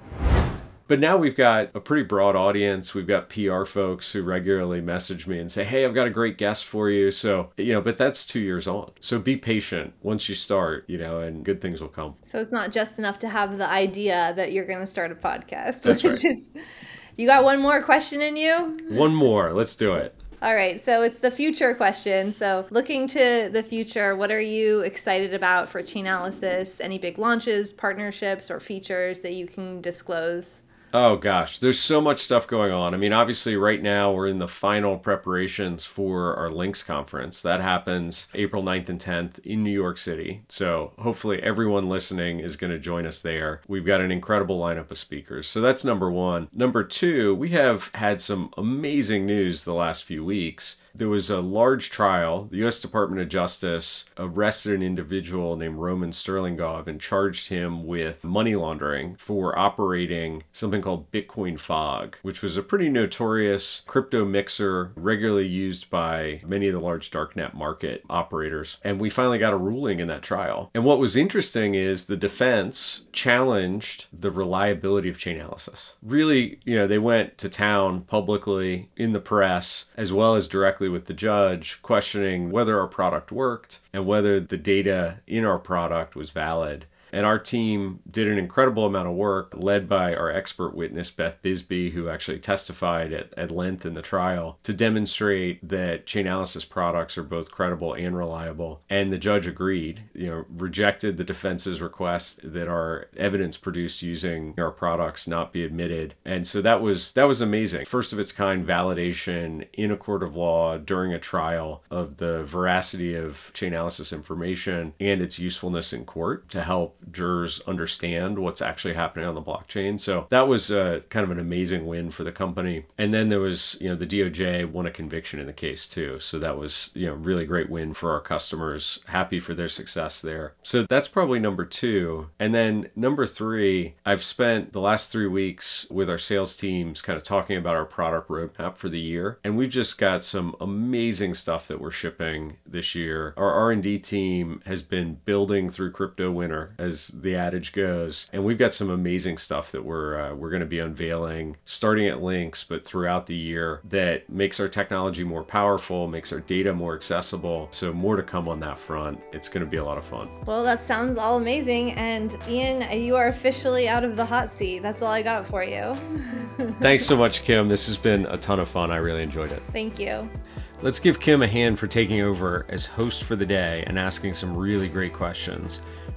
Speaker 1: But now we've got a pretty broad audience. We've got P R folks who regularly message me and say, hey, I've got a great guest for you. So, you know, but that's two years on. So be patient once you start, you know, and good things will come.
Speaker 2: So it's not just enough to have the idea that you're going to start a podcast.
Speaker 1: That's
Speaker 2: which
Speaker 1: right.
Speaker 2: Is, you got one more question in you?
Speaker 1: One more. Let's do it.
Speaker 2: All right, so it's the future question. So looking to the future, what are you excited about for Chainalysis? Any big launches, partnerships, or features that you can disclose?
Speaker 1: Oh gosh, there's so much stuff going on. I mean, obviously right now we're in the final preparations for our Links conference. That happens April ninth and tenth in New York City. So hopefully everyone listening is going to join us there. We've got an incredible lineup of speakers. So that's number one. Number two, we have had some amazing news the last few weeks. There was a large trial. The U S Department of Justice arrested an individual named Roman Sterlingov and charged him with money laundering for operating something called Bitcoin Fog, which was a pretty notorious crypto mixer regularly used by many of the large darknet market operators. And we finally got a ruling in that trial. And what was interesting is the defense challenged the reliability of Chainalysis. Really, you know, they went to town publicly in the press as well as directly with the judge, questioning whether our product worked and whether the data in our product was valid. And our team did an incredible amount of work led by our expert witness, Beth Bisbee, who actually testified at, at length in the trial to demonstrate that Chainalysis products are both credible and reliable. And the judge agreed, you know, rejected the defense's request that our evidence produced using our products not be admitted. And so that was that was amazing. First of its kind validation in a court of law during a trial of the veracity of Chainalysis information and its usefulness in court to help jurors understand what's actually happening on the blockchain. So that was uh, kind of an amazing win for the company. And then there was, you know, the D O J won a conviction in the case too. So that was, you know, really great win for our customers. Happy for their success there. So that's probably number two. And then number three, I've spent the last three weeks with our sales teams kind of talking about our product roadmap for the year. And we've just got some amazing stuff that we're shipping this year. Our R and D team has been building through crypto winter, as the adage goes. And we've got some amazing stuff that we're uh, we're going to be unveiling starting at Links, but throughout the year that makes our technology more powerful, makes our data more accessible. So more to come on that front. It's going to be a lot of fun.
Speaker 2: Well, that sounds all amazing. And Ian, you are officially out of the hot seat. That's all I got for you.
Speaker 1: Thanks so much, Kim. This has been a ton of fun. I really enjoyed it.
Speaker 2: Thank you.
Speaker 1: Let's give Kim a hand for taking over as host for the day and asking some really great questions.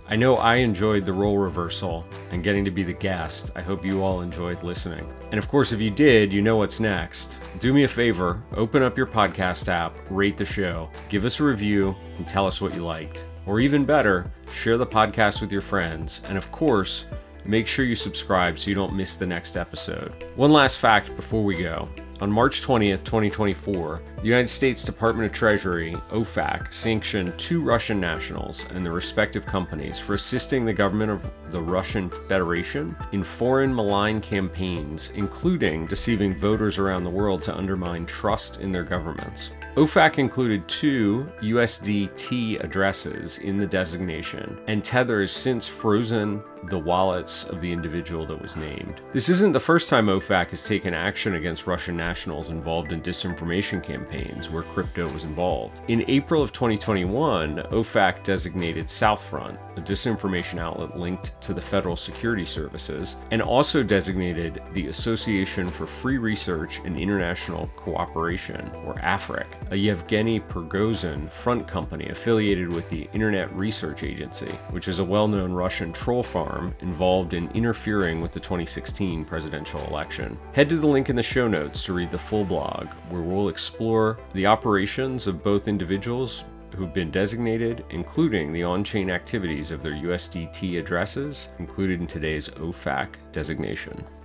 Speaker 1: I know I enjoyed the role reversal and getting to be the guest. I hope you all enjoyed listening. And of course, if you did, you know what's next. Do me a favor, open up your podcast app, rate the show, give us a review, and tell us what you liked. Or even better, share the podcast with your friends. And of course, make sure you subscribe so you don't miss the next episode. One last fact before we go. On March twentieth, twenty twenty-four, the United States Department of Treasury, O FAC, sanctioned two Russian nationals and their respective companies for assisting the government of the Russian Federation in foreign malign campaigns, including deceiving voters around the world to undermine trust in their governments. O FAC included two U S D T addresses in the designation, and Tether has since frozen the wallets of the individual that was named. This isn't the first time O FAC has taken action against Russian nationals involved in disinformation campaigns where crypto was involved. In April of twenty twenty-one, O FAC designated Southfront, a disinformation outlet linked to the Federal Security Services, and also designated the Association for Free Research and International Cooperation, or AFRIC, a Yevgeny Prigozhin front company affiliated with the Internet Research Agency, which is a well-known Russian troll farm involved in interfering with the twenty sixteen presidential election. Head to the link in the show notes to read the full blog, where we'll explore the operations of both individuals who've been designated, including the on-chain activities of their U S D T addresses included in today's O FAC designation.